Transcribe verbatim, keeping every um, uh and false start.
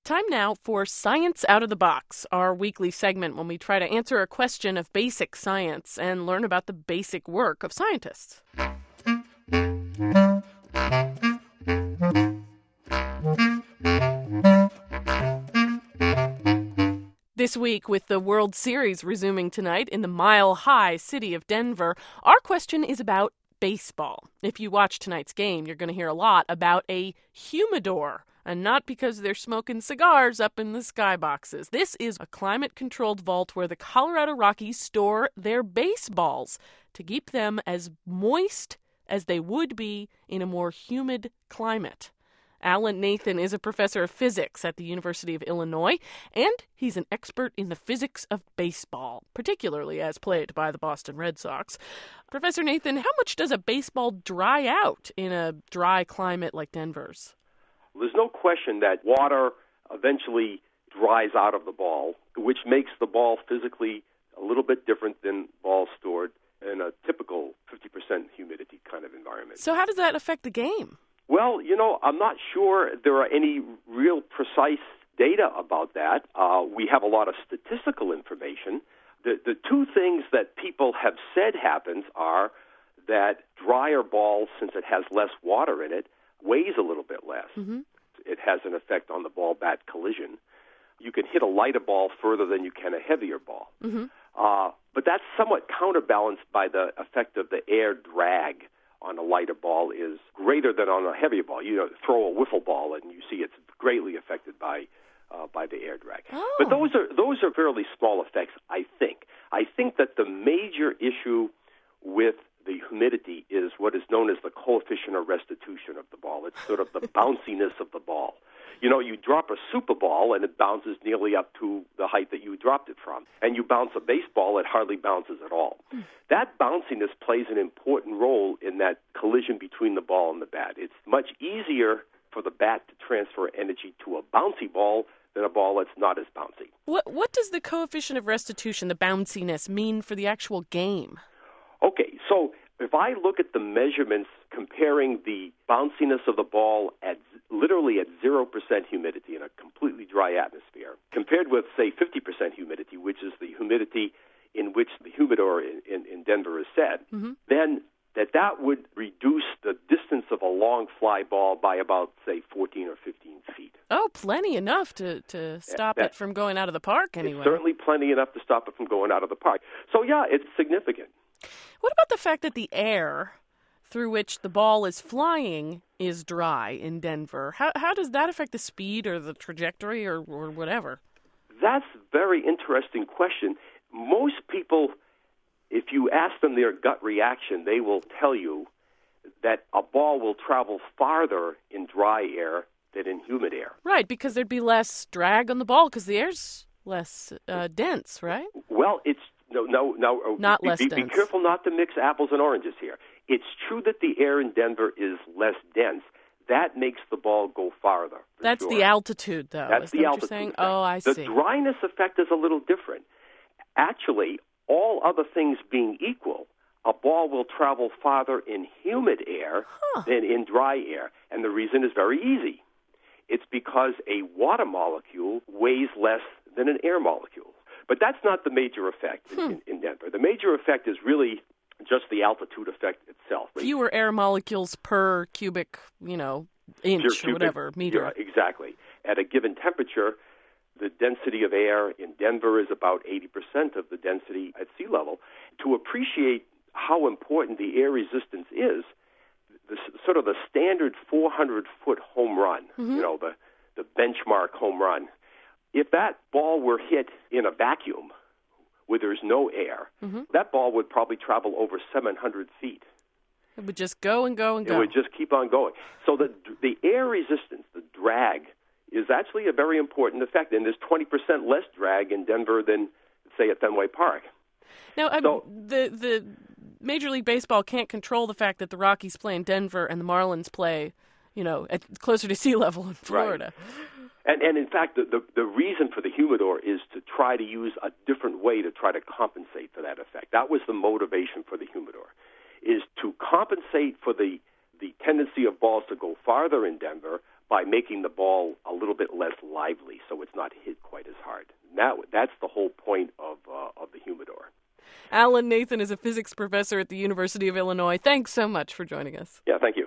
Time now for Science Out of the Box, our weekly segment when we try to answer a question of basic science and learn about the basic work of scientists. This week, with the World Series resuming tonight in the mile-high city of Denver, our question is about baseball. If you watch tonight's game, you're going to hear a lot about a humidor. And not because they're smoking cigars up in the skyboxes. This is a climate-controlled vault where the Colorado Rockies store their baseballs to keep them as moist as they would be in a more humid climate. Alan Nathan is a professor of physics at the University of Illinois, and he's an expert in the physics of baseball, particularly as played by the Boston Red Sox. Professor Nathan, how much does a baseball dry out in a dry climate like Denver's? There's no question that water eventually dries out of the ball, which makes the ball physically a little bit different than balls stored in a typical fifty percent humidity kind of environment. So how does that affect the game? Well, you know, I'm not sure there are any real precise data about that. Uh, we have a lot of statistical information. The, the two things that people have said happens are that drier balls, since it has less water in it, weighs a little bit less. Mm-hmm. It has an effect on the ball-bat collision. You can hit a lighter ball further than you can a heavier ball. Mm-hmm. Uh, but that's somewhat counterbalanced by the effect of the air drag on a lighter ball is greater than on a heavier ball. You know, throw a wiffle ball and you see it's greatly affected by uh, by the air drag. Oh. But those are those are fairly small effects, I think. I think that the major issue with the humidity is what is known as the coefficient of restitution of the ball. It's sort of the bounciness of the ball. You know, you drop a super ball and it bounces nearly up to the height that you dropped it from. And you bounce a baseball, it hardly bounces at all. Mm. That bounciness plays an important role in that collision between the ball and the bat. It's much easier for the bat to transfer energy to a bouncy ball than a ball that's not as bouncy. What, what does the coefficient of restitution, the bounciness, mean for the actual game? Okay, so if I look at the measurements comparing the bounciness of the ball at literally at zero percent humidity in a completely dry atmosphere, compared with, say, fifty percent humidity, which is the humidity in which the humidor in, in, in Denver is set, mm-hmm. then that that would reduce the distance of a long fly ball by about, say, fourteen or fifteen feet. Oh, plenty enough to, to stop that, it from going out of the park anyway. It's certainly plenty enough to stop it from going out of the park. So, yeah, it's significant. What about the fact that the air through which the ball is flying is dry in Denver? How how does that affect the speed or the trajectory or, or whatever? That's a very interesting question. Most people, if you ask them their gut reaction, they will tell you that a ball will travel farther in dry air than in humid air. Right, because there'd be less drag on the ball because the air's less uh, dense, right? Well, it's No, no, no. Not be, less be, dense. Be careful not to mix apples and oranges here. It's true that the air in Denver is less dense. That makes the ball go farther. That's sure. the altitude, though. That's is the that altitude. What you're saying? Effect. Oh, I the see. The dryness effect is a little different. Actually, all other things being equal, a ball will travel farther in humid air huh. than in dry air. And the reason is very easy. It's because a water molecule weighs less than an air molecule. But that's not the major effect hmm. in, in Denver. The major effect is really just the altitude effect itself. Fewer air molecules per cubic, you know, inch cubic, or whatever, meter. Yeah, exactly. At a given temperature, the density of air in Denver is about eighty percent of the density at sea level. To appreciate how important the air resistance is, the, sort of the standard four hundred foot home run, mm-hmm. you know, the, the benchmark home run, if that ball were hit in a vacuum where there's no air, mm-hmm. that ball would probably travel over seven hundred feet. It would just go and go and go. It would just keep on going. So the the air resistance, the drag, is actually a very important effect. And there's twenty percent less drag in Denver than, say, at Fenway Park. Now, so, the the Major League Baseball can't control the fact that the Rockies play in Denver and the Marlins play, you know, at, closer to sea level in Florida. Right. And, and in fact, the, the, the reason for the humidor is to try to use a different way to try to compensate for that effect. That was the motivation for the humidor, is to compensate for the, the tendency of balls to go farther in Denver by making the ball a little bit less lively so it's not hit quite as hard. That, that's the whole point of, uh, of the humidor. Alan Nathan is a physics professor at the University of Illinois. Thanks so much for joining us. Yeah, thank you.